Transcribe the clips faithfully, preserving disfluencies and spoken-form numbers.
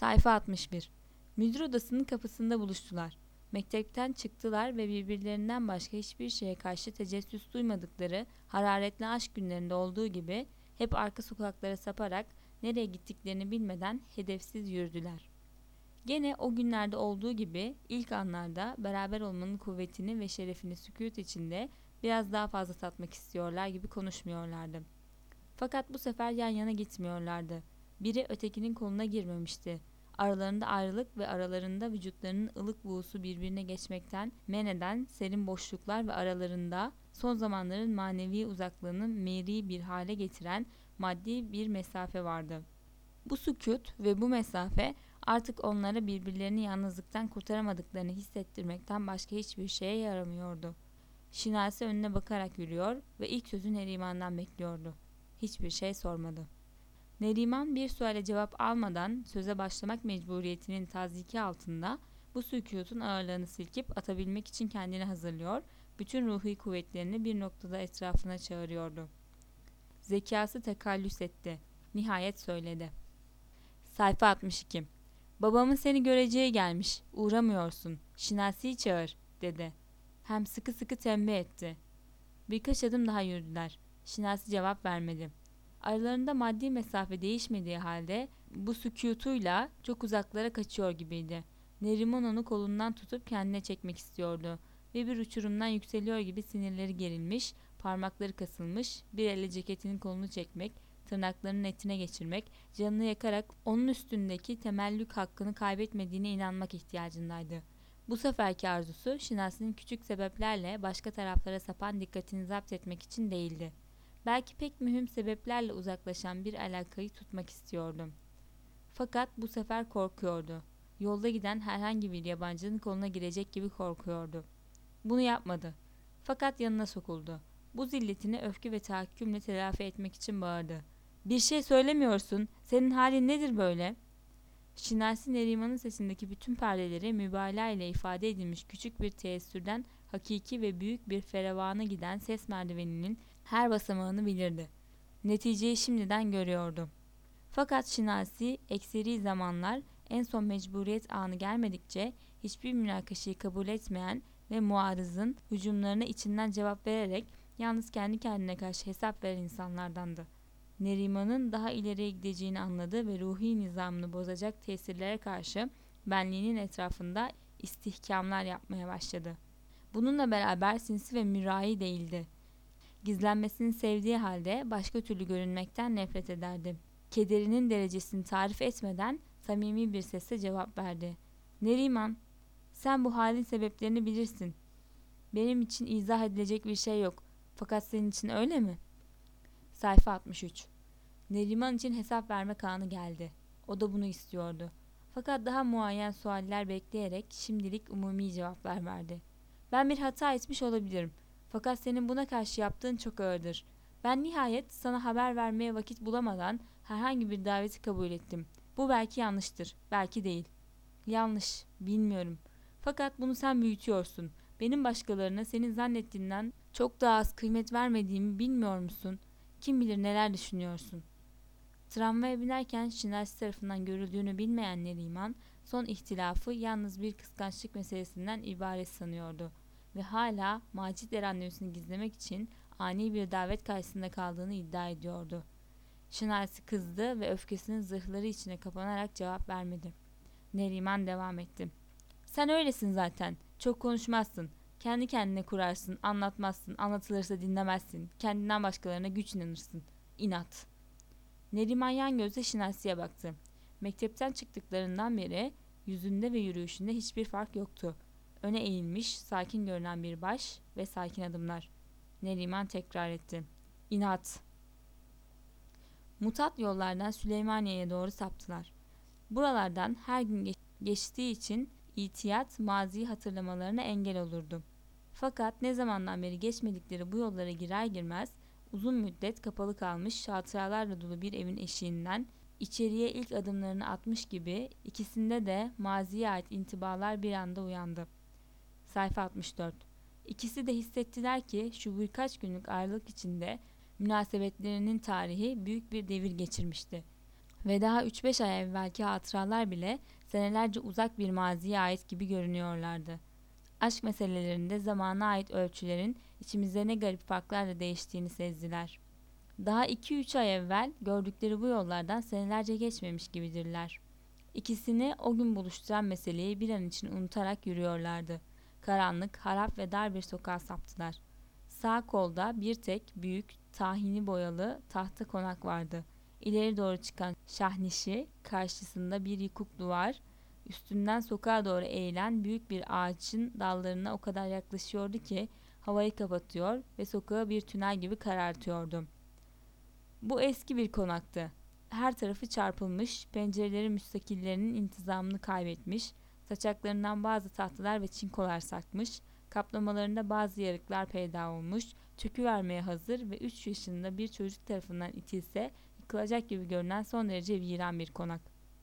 Sayfa altmış bir. Müdür odasının kapısında buluştular. Mektepten çıktılar ve birbirlerinden başka hiçbir şeye karşı tecessüs duymadıkları hararetli aşk günlerinde olduğu gibi hep arka sokaklara saparak nereye gittiklerini bilmeden hedefsiz yürüdüler. Gene o günlerde olduğu gibi ilk anlarda beraber olmanın kuvvetini ve şerefini sükût içinde biraz daha fazla tatmak istiyorlar gibi konuşmuyorlardı. Fakat bu sefer yan yana gitmiyorlardı. Biri ötekinin koluna girmemişti. Aralarında ayrılık ve aralarında vücutlarının ılık buğusu birbirine geçmekten men eden serin boşluklar ve aralarında son zamanların manevi uzaklığını meri bir hale getiren maddi bir mesafe vardı. Bu sükût ve bu mesafe artık onlara birbirlerini yalnızlıktan kurtaramadıklarını hissettirmekten başka hiçbir şeye yaramıyordu. Şinasi önüne bakarak yürüyor ve ilk sözü Neriman'dan bekliyordu. Hiçbir şey sormadı. Neriman bir suale cevap almadan söze başlamak mecburiyetinin taziki altında bu sükûtun ağırlığını silkip atabilmek için kendini hazırlıyor, bütün ruhi kuvvetlerini bir noktada etrafına çağırıyordu. Zekası tekallüs etti. Nihayet söyledi. Sayfa altmış iki. Babamın seni göreceği gelmiş. Uğramıyorsun. Şinasi'yi çağır, dedi. Hem sıkı sıkı tembih etti. Birkaç adım daha yürüdüler. Şinasi cevap vermedi. Aralarında maddi mesafe değişmediği halde bu sükûtuyla çok uzaklara kaçıyor gibiydi. Neriman onu kolundan tutup kendine çekmek istiyordu ve bir uçurumdan yükseliyor gibi sinirleri gerilmiş, parmakları kasılmış, bir elle ceketinin kolunu çekmek, tırnaklarının etine geçirmek, canını yakarak onun üstündeki temellük hakkını kaybetmediğine inanmak ihtiyacındaydı. Bu seferki arzusu Şinasi'nin küçük sebeplerle başka taraflara sapan dikkatini zapt etmek için değildi. Belki pek mühim sebeplerle uzaklaşan bir alakayı tutmak istiyordum. Fakat bu sefer korkuyordu. Yolda giden herhangi bir yabancının koluna girecek gibi korkuyordu. Bunu yapmadı. Fakat yanına sokuldu. Bu zilletini öfke ve tahakkümle telafi etmek için bağırdı. Bir şey söylemiyorsun. Senin halin nedir böyle? Şinasi Neriman'ın sesindeki bütün perdeleri mübalağa ile ifade edilmiş küçük bir teessürden hakiki ve büyük bir ferevana giden ses merdiveninin her basamağını bilirdi. Neticeyi şimdiden görüyordu. Fakat Şinasi ekseri zamanlar en son mecburiyet anı gelmedikçe hiçbir münakaşayı kabul etmeyen ve muarızın hücumlarına içinden cevap vererek yalnız kendi kendine karşı hesap veren insanlardandı. Neriman'ın daha ileriye gideceğini anladı ve ruhi nizamını bozacak tesirlere karşı benliğinin etrafında istihkamlar yapmaya başladı. Bununla beraber sinsi ve mürai değildi. Gizlenmesini sevdiği halde başka türlü görünmekten nefret ederdi. Kederinin derecesini tarif etmeden samimi bir sesle cevap verdi. Neriman, sen bu halin sebeplerini bilirsin. Benim için izah edilecek bir şey yok. Fakat senin için öyle mi? Sayfa altmış üç. Neriman için hesap vermek anı geldi. O da bunu istiyordu. Fakat daha muayyen sualler bekleyerek şimdilik umumi cevaplar verdi. Ben bir hata etmiş olabilirim. Fakat senin buna karşı yaptığın çok ağırdır. Ben nihayet sana haber vermeye vakit bulamadan herhangi bir daveti kabul ettim. Bu belki yanlıştır, belki değil. Yanlış, bilmiyorum. Fakat bunu sen büyütüyorsun. Benim başkalarına senin zannettiğinden çok daha az kıymet vermediğimi bilmiyor musun? Kim bilir neler düşünüyorsun. Tramvaya binerken Şinasi tarafından görüldüğünü bilmeyen Neriman, son ihtilafı yalnız bir kıskançlık meselesinden ibaret sanıyordu ve hala Macit randevusunu gizlemek için ani bir davet karşısında kaldığını iddia ediyordu. Şinasi kızdı ve öfkesinin zırhları içine kapanarak cevap vermedi. Neriman devam etti. Sen öylesin zaten. Çok konuşmazsın. Kendi kendine kurarsın, anlatmazsın, anlatılırsa dinlemezsin. Kendinden başkalarına güç inanırsın. İnat. Neriman yan gözle Şinasi'ye baktı. Mektepten çıktıklarından beri yüzünde ve yürüyüşünde hiçbir fark yoktu. Öne eğilmiş, sakin görünen bir baş ve sakin adımlar. Neriman tekrar etti. İnat. Mutat yollardan Süleymaniye'ye doğru saptılar. Buralardan her gün geç- geçtiği için itiyat maziyi hatırlamalarına engel olurdu. Fakat ne zamandan beri geçmedikleri bu yollara girer girmez uzun müddet kapalı kalmış hatıralarla dolu bir evin eşiğinden içeriye ilk adımlarını atmış gibi ikisinde de maziye ait intibalar bir anda uyandı. Sayfa altmış dört. İkisi de hissettiler ki şu birkaç günlük ayrılık içinde münasebetlerinin tarihi büyük bir devir geçirmişti Ve daha üç beş ay evvelki hatıralar bile senelerce uzak bir maziye ait gibi görünüyorlardı. Aşk meselelerinde zamana ait ölçülerin içimizde ne garip farklarla değiştiğini sezdiler. Daha iki üç ay evvel gördükleri bu yollardan senelerce geçmemiş gibidirler. İkisini o gün buluşturan meseleyi bir an için unutarak yürüyorlardı. Karanlık, harap ve dar bir sokağa saptılar. Sağ kolda bir tek büyük, tahini boyalı tahta konak vardı. İleri doğru çıkan şahnişi, karşısında bir yıkık duvar, üstünden sokağa doğru eğilen büyük bir ağacın dallarına o kadar yaklaşıyordu ki havayı kapatıyor ve sokağı bir tünel gibi karartıyordu. Bu eski bir konaktı. Her tarafı çarpılmış, pencereleri müstakillerinin intizamını kaybetmiş, saçaklarından bazı tahtalar ve çinkolar sarkmış, kaplamalarında bazı yarıklar peyda olmuş, çöküvermeye hazır ve üç yaşında bir çocuk tarafından itilse yıkılacak gibi görünen son derece viran bir konak.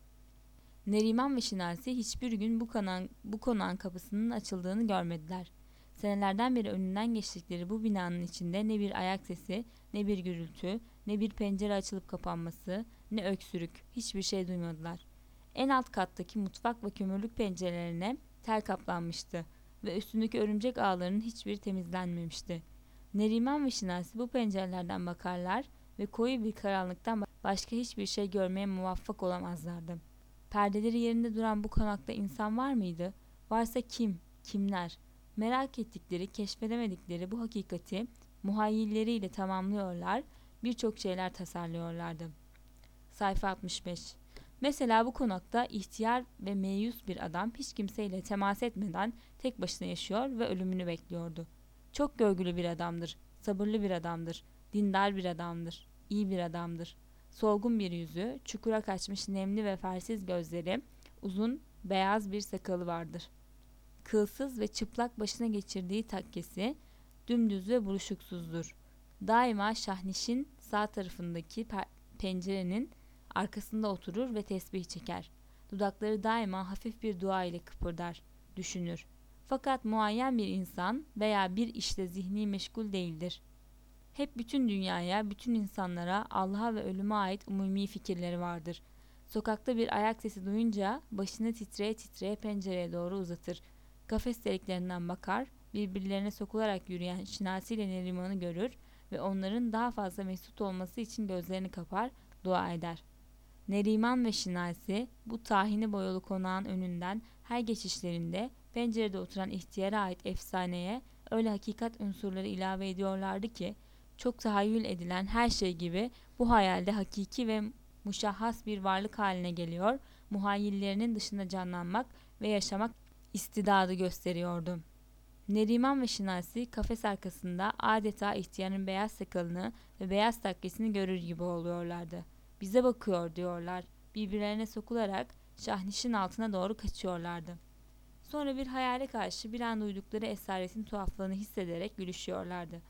Neriman ve Şinasi hiçbir gün bu, konan, bu konağın kapısının açıldığını görmediler. Senelerden beri önünden geçtikleri bu binanın içinde ne bir ayak sesi, ne bir gürültü, ne bir pencere açılıp kapanması, ne öksürük, hiçbir şey duymadılar. En alt kattaki mutfak ve kömürlük pencerelerine tel kaplanmıştı ve üstündeki örümcek ağlarının hiçbiri temizlenmemişti. Neriman ve Şinasi bu pencerelerden bakarlar ve koyu bir karanlıktan başka hiçbir şey görmeye muvaffak olamazlardı. Perdeleri yerinde duran bu konakta insan var mıydı? Varsa kim, kimler? Merak ettikleri, keşfedemedikleri bu hakikati muhayyilleriyle tamamlıyorlar, birçok şeyler tasarlıyorlardı. Sayfa altmış beş. Mesela bu konakta ihtiyar ve meyus bir adam hiç kimseyle temas etmeden tek başına yaşıyor ve ölümünü bekliyordu. Çok görgülü bir adamdır, sabırlı bir adamdır, dindar bir adamdır, iyi bir adamdır. Solgun bir yüzü, çukura kaçmış nemli ve fersiz gözleri, uzun, beyaz bir sakalı vardır. Kılsız ve çıplak başına geçirdiği takkesi, dümdüz ve buruşuksuzdur. Daima şahnişin sağ tarafındaki pencerenin arkasında oturur ve tesbih çeker. Dudakları daima hafif bir dua ile kıpırdar, düşünür. Fakat muayyen bir insan veya bir işle zihni meşgul değildir. Hep bütün dünyaya, bütün insanlara, Allah'a ve ölüme ait umumi fikirleri vardır. Sokakta bir ayak sesi duyunca başını titreye titreye pencereye doğru uzatır. Kafes deliklerinden bakar, birbirlerine sokularak yürüyen Şinasi ile Neriman'ı görür ve onların daha fazla mesut olması için gözlerini kapar, dua eder. Neriman ve Şinasi bu tahini boyalı konağın önünden her geçişlerinde pencerede oturan ihtiyara ait efsaneye öyle hakikat unsurları ilave ediyorlardı ki çok tahayyül edilen her şey gibi bu hayalde hakiki ve muşahhas bir varlık haline geliyor, muhayyillerinin dışında canlanmak ve yaşamak istidadı gösteriyordu. Neriman ve Şinasi kafes arkasında adeta ihtiyarın beyaz sakalını ve beyaz takkesini görür gibi oluyorlardı. Bize bakıyor diyorlar. Birbirlerine sokularak şahnişin altına doğru kaçıyorlardı. Sonra bir hayale karşı bir an duydukları esaretin tuhaflığını hissederek gülüşüyorlardı.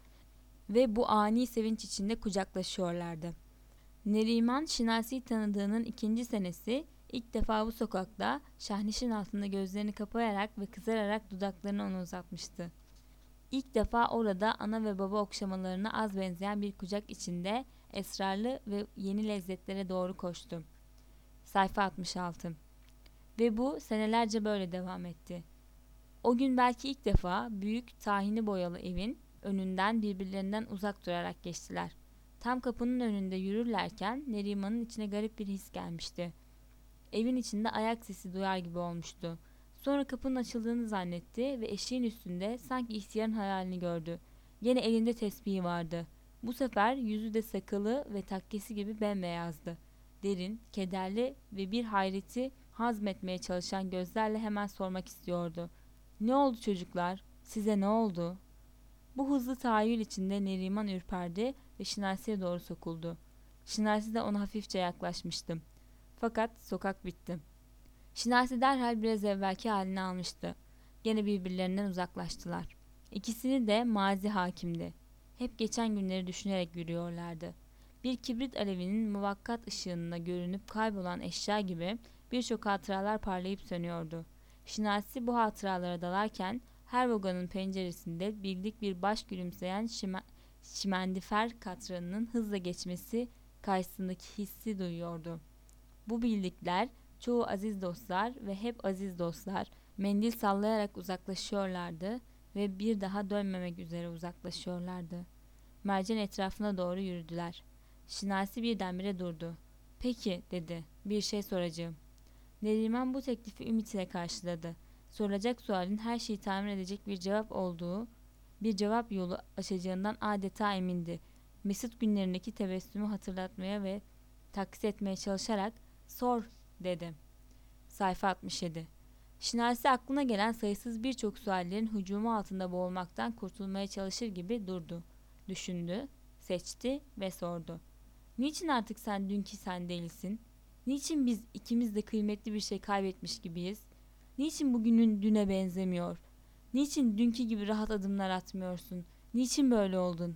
Ve bu ani sevinç içinde kucaklaşıyorlardı. Neriman, Şinasi'yi tanıdığının ikinci senesi ilk defa bu sokakta şahnişin altında gözlerini kapayarak ve kızararak dudaklarını ona uzatmıştı. İlk defa orada ana ve baba okşamalarına az benzeyen bir kucak içinde esrarlı ve yeni lezzetlere doğru koştu. Sayfa altmış altı. Ve bu senelerce böyle devam etti. O gün belki ilk defa büyük tahini boyalı evin önünden birbirlerinden uzak durarak geçtiler. Tam kapının önünde yürürlerken Neriman'ın içine garip bir his gelmişti. Evin içinde ayak sesi duyar gibi olmuştu. Sonra kapının açıldığını zannetti ve eşiğin üstünde sanki ihtiyarın hayalini gördü. Yine elinde tesbihi vardı. Bu sefer yüzü de sakalı ve takkesi gibi bembeyazdı. Derin, kederli ve bir hayreti hazmetmeye çalışan gözlerle hemen sormak istiyordu. "Ne oldu çocuklar? Size ne oldu?" Bu hızlı tahayyül içinde Neriman ürperdi ve Şinasi'ye doğru sokuldu. Şinasi de ona hafifçe yaklaşmıştı. Fakat sokak bitti. Şinasi derhal biraz evvelki halini almıştı. Gene birbirlerinden uzaklaştılar. İkisini de mazi hakimdi. Hep geçen günleri düşünerek yürüyorlardı. Bir kibrit alevinin muvakkat ışığında görünüp kaybolan eşya gibi birçok hatıralar parlayıp sönüyordu. Şinasi bu hatıralara dalarken her vagonun penceresinde bildik bir baş gülümseyen şime, şimendifer katranının hızla geçmesi karşısındaki hissi duyuyordu. Bu bildikler çoğu aziz dostlar ve hep aziz dostlar mendil sallayarak uzaklaşıyorlardı ve bir daha dönmemek üzere uzaklaşıyorlardı. Mercan etrafına doğru yürüdüler. Şinasi birdenbire durdu. "Peki," dedi. "Bir şey soracağım." Neriman bu teklifi ümit ile karşıladı. Sorulacak sualin her şeyi tahmin edecek bir cevap olduğu, bir cevap yolu açacağından adeta emindi. Mesut günlerindeki tebessümü hatırlatmaya ve taksit etmeye çalışarak "Sor," dedi. Sayfa altmış yedi. Şinasi aklına gelen sayısız birçok suallerin hücumu altında boğulmaktan kurtulmaya çalışır gibi durdu. Düşündü, seçti ve sordu. "Niçin artık sen dünkü sen değilsin? Niçin biz ikimiz de kıymetli bir şey kaybetmiş gibiyiz? Niçin bugünün düne benzemiyor? Niçin dünkü gibi rahat adımlar atmıyorsun? Niçin böyle oldun?"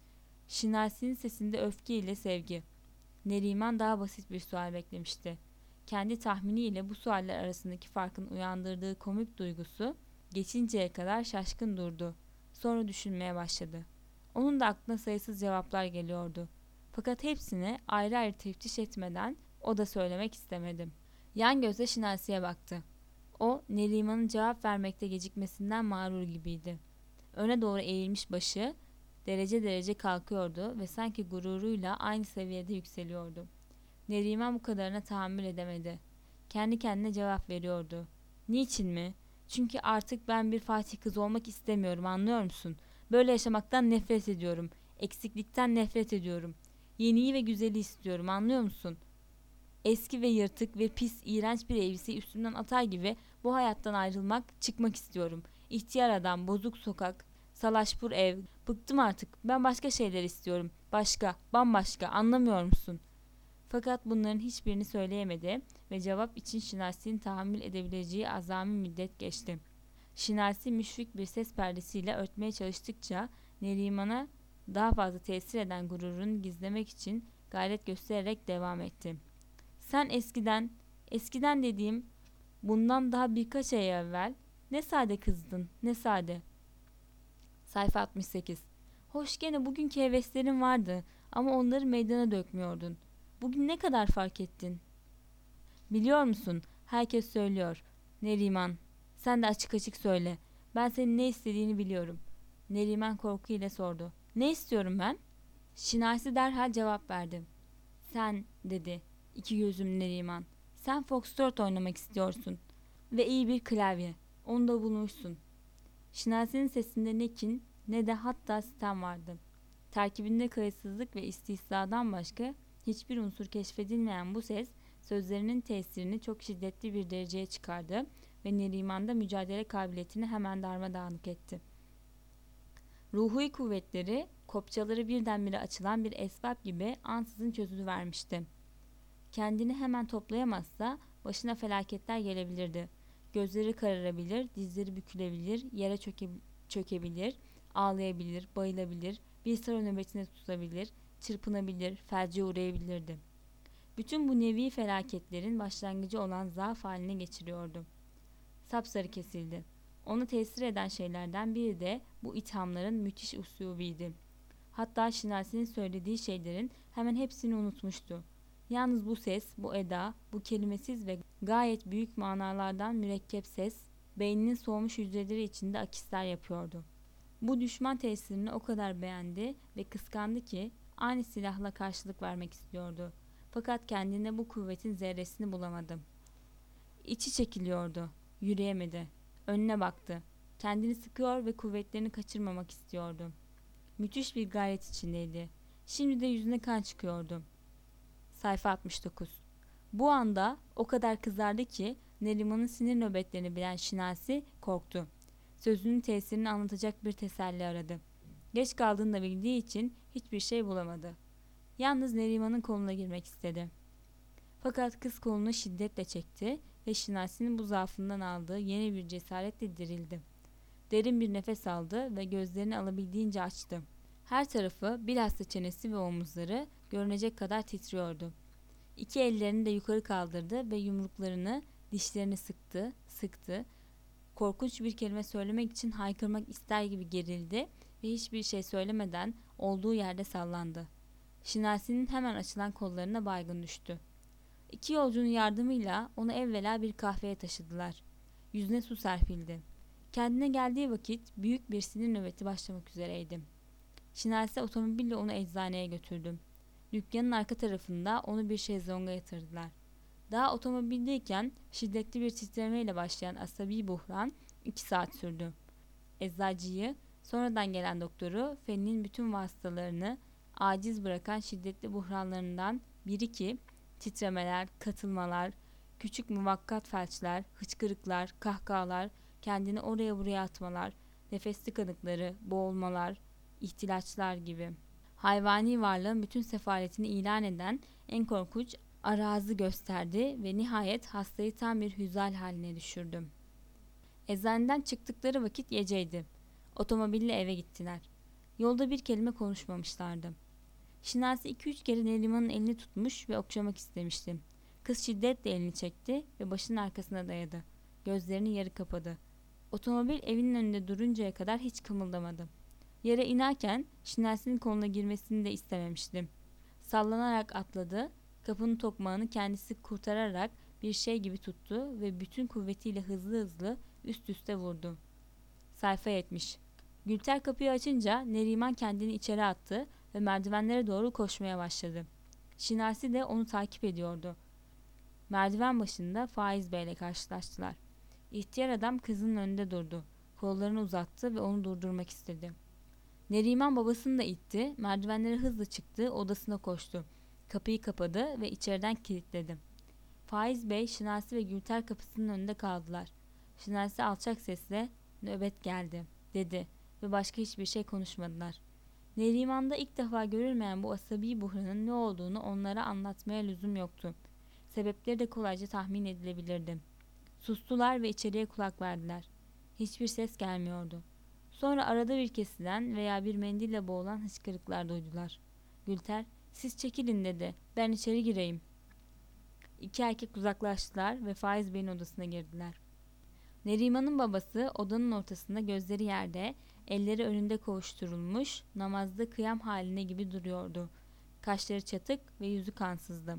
Şinasi'nin sesinde öfke ile sevgi. Neriman daha basit bir sual beklemişti. Kendi tahminiyle bu sualler arasındaki farkın uyandırdığı komik duygusu geçinceye kadar şaşkın durdu. Sonra düşünmeye başladı. Onun da aklına sayısız cevaplar geliyordu. Fakat hepsini ayrı ayrı teftiş etmeden o da söylemek istemedi. Yan gözle Şinasi'ye baktı. O, Neriman'ın cevap vermekte gecikmesinden mağrur gibiydi. Öne doğru eğilmiş başı derece derece kalkıyordu ve sanki gururuyla aynı seviyede yükseliyordu. Neriman bu kadarına tahammül edemedi. Kendi kendine cevap veriyordu. "Niçin mi? Çünkü artık ben bir Fatih kız olmak istemiyorum, anlıyor musun? Böyle yaşamaktan nefret ediyorum. Eksiklikten nefret ediyorum. Yeniyi ve güzeli istiyorum, anlıyor musun? Eski ve yırtık ve pis, iğrenç bir elbiseyi üstümden atar gibi bu hayattan ayrılmak, çıkmak istiyorum. İhtiyar adam, bozuk sokak, salaşpur ev. Bıktım artık. Ben başka şeyler istiyorum. Başka, bambaşka, anlamıyor musun?" Fakat bunların hiçbirini söyleyemedi ve cevap için Şinasi'nin tahammül edebileceği azami müddet geçti. Şinasi müşfik bir ses perdesiyle örtmeye çalıştıkça Neriman'a daha fazla tesir eden gururunu gizlemek için gayret göstererek devam etti. "Sen eskiden, eskiden dediğim bundan daha birkaç ay evvel ne sade kızdın, ne sade." Sayfa altmış sekiz. "Hoş, gene bugünkü heveslerin vardı ama onları meydana dökmüyordun. Bugün ne kadar fark ettin? Biliyor musun? Herkes söylüyor. Neriman, sen de açık açık söyle. Ben senin ne istediğini biliyorum." Neriman korkuyla sordu. "Ne istiyorum ben?" Şinasi derhal cevap verdi. "Sen," dedi iki gözüm Neriman. "Sen foxtrot oynamak istiyorsun. Ve iyi bir klavye. Onu da bulmuşsun." Şinasi'nin sesinde ne kin ne de hatta sitem vardı. Terkibinde kayıtsızlık ve istihzadan başka hiçbir unsur keşfedilmeyen bu ses sözlerinin tesirini çok şiddetli bir dereceye çıkardı ve Neriman'da mücadele kabiliyetini hemen darmadağınık etti. Ruhi kuvvetleri, kopçaları birdenbire açılan bir esbab gibi ansızın çözülüvermişti. Kendini hemen toplayamazsa başına felaketler gelebilirdi. Gözleri kararabilir, dizleri bükülebilir, yere çöke, çökebilir, ağlayabilir, bayılabilir, bir sıra nöbetine tutabilir, çırpınabilir, felce uğrayabilirdi. Bütün bu nevi felaketlerin başlangıcı olan zaaf haline geçiriyordu. Sapsarı kesildi. Onu tesir eden şeylerden biri de bu ithamların müthiş usubiydi. Hatta Şinasi'nin söylediği şeylerin hemen hepsini unutmuştu. Yalnız bu ses, bu eda, bu kelimesiz ve gayet büyük manalardan mürekkep ses, beyninin soğumuş hücreleri içinde akisler yapıyordu. Bu düşman tesirini o kadar beğendi ve kıskandı ki aynı silahla karşılık vermek istiyordu. Fakat kendinde bu kuvvetin zerresini bulamadı. İçi çekiliyordu, yürüyemedi. Önüne baktı. Kendini sıkıyor ve kuvvetlerini kaçırmamak istiyordu. Müthiş bir gayret içindeydi. Şimdi de yüzüne kan çıkıyordu. Sayfa altmış dokuz. Bu anda o kadar kızardı ki Neriman'ın sinir nöbetlerini bilen Şinasi korktu. Sözünün tesirini anlatacak bir teselli aradı. Geç kaldığını da bildiği için hiçbir şey bulamadı. Yalnız Neriman'ın koluna girmek istedi. Fakat kız kolunu şiddetle çekti ve Şinasi'nin bu zaafından aldığı yeni bir cesaretle dirildi. Derin bir nefes aldı ve gözlerini alabildiğince açtı. Her tarafı, bilhassa çenesi ve omuzları görünecek kadar titriyordu. İki ellerini de yukarı kaldırdı ve yumruklarını, dişlerini sıktı, sıktı. Korkunç bir kelime söylemek için haykırmak ister gibi gerildi ve hiçbir şey söylemeden olduğu yerde sallandı. Şinasi'nin hemen açılan kollarına baygın düştü. İki yolcunun yardımıyla onu evvela bir kahveye taşıdılar. Yüzüne su serpildi. Kendine geldiği vakit büyük bir sinir nöbeti başlamak üzereydi. Şinasi otomobille onu eczaneye götürdü. Dükkanın arka tarafında onu bir şezlonga yatırdılar. Daha otomobildeyken şiddetli bir titremeyle başlayan asabi buhran iki saat sürdü. Eczacıyı, sonradan gelen doktoru, Feni'nin bütün vasıtalarını aciz bırakan şiddetli buhranlarından biri ki titremeler, katılmalar, küçük muvakkat felçler, hıçkırıklar, kahkahalar, kendini oraya buraya atmalar, nefes tıkanıkları, boğulmalar, ihtilaçlar gibi. Hayvani varlığın bütün sefaletini ilan eden en korkunç arazı gösterdi ve nihayet hastayı tam bir hüzal haline düşürdü. Eczaneden çıktıkları vakit geceydi. Otomobille eve gittiler. Yolda bir kelime konuşmamışlardı. Şinasi iki üç kere Neriman'ın elini tutmuş ve okşamak istemişti. Kız şiddetle elini çekti ve başının arkasına dayadı. Gözlerini yarı kapadı. Otomobil evinin önünde duruncaya kadar hiç kımıldamadı. Yere inerken Şinasi'nin koluna girmesini de istememişti. Sallanarak atladı, kapının tokmağını kendisi kurtararak bir şey gibi tuttu ve bütün kuvvetiyle hızlı hızlı üst üste vurdu. Sayfa yetmiş. Gülter kapıyı açınca Neriman kendini içeri attı ve merdivenlere doğru koşmaya başladı. Şinasi de onu takip ediyordu. Merdiven başında Faiz Bey ile karşılaştılar. İhtiyar adam kızının önünde durdu. Kollarını uzattı ve onu durdurmak istedi. Neriman babasını da itti, merdivenlere hızla çıktı, odasına koştu. Kapıyı kapadı ve içeriden kilitledi. Faiz Bey, Şinasi ve Gülter kapısının önünde kaldılar. Şinasi alçak sesle "Nöbet geldi" dedi ve başka hiçbir şey konuşmadılar. Neriman'da ilk defa görülmeyen bu asabi buhranın ne olduğunu onlara anlatmaya lüzum yoktu. Sebepleri de kolayca tahmin edilebilirdi. Sustular ve içeriye kulak verdiler. Hiçbir ses gelmiyordu. Sonra arada bir kesilen veya bir mendille boğulan hıçkırıklar duydular. Gülter, "Siz çekilin" dedi. "Ben içeri gireyim." İki erkek uzaklaştılar ve Faiz Bey'in odasına girdiler. Neriman'ın babası odanın ortasında gözleri yerde, elleri önünde kovuşturulmuş, namazda kıyam haline gibi duruyordu. Kaşları çatık ve yüzü kansızdı.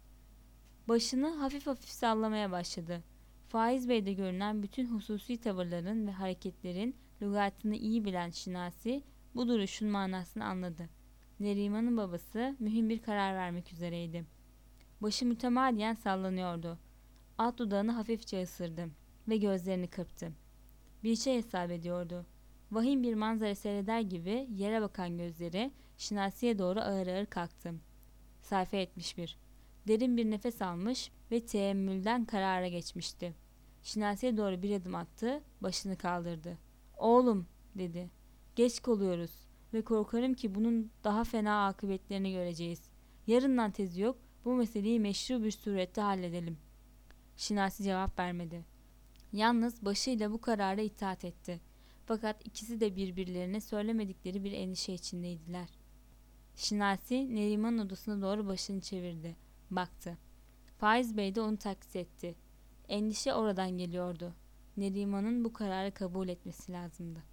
Başını hafif hafif sallamaya başladı. Faiz Bey'de görünen bütün hususi tavırların ve hareketlerin lügatını iyi bilen Şinasi bu duruşun manasını anladı. Neriman'ın babası mühim bir karar vermek üzereydi. Başı mütemadiyen sallanıyordu. Alt dudağını hafifçe ısırdı ve gözlerini kırptı. Bir şey hesap ediyordu. Vahim bir manzara seyreder gibi yere bakan gözleri Şinasi'ye doğru ağır ağır kalktı. Sayfa yetmiş bir. Derin bir nefes almış ve teemmülden karara geçmişti. Şinasi'ye doğru bir adım attı, başını kaldırdı. "Oğlum," dedi. "Geç kalıyoruz ve korkarım ki bunun daha fena akıbetlerini göreceğiz. Yarından tezi yok, bu meseleyi meşru bir surette halledelim." Şinasi cevap vermedi. Yalnız başıyla bu karara itaat etti. Fakat ikisi de birbirlerine söylemedikleri bir endişe içindeydiler. Şinasi Neriman'ın odasına doğru başını çevirdi. Baktı. Faiz Bey de onu taklit etti. Endişe oradan geliyordu. Neriman'ın bu kararı kabul etmesi lazımdı.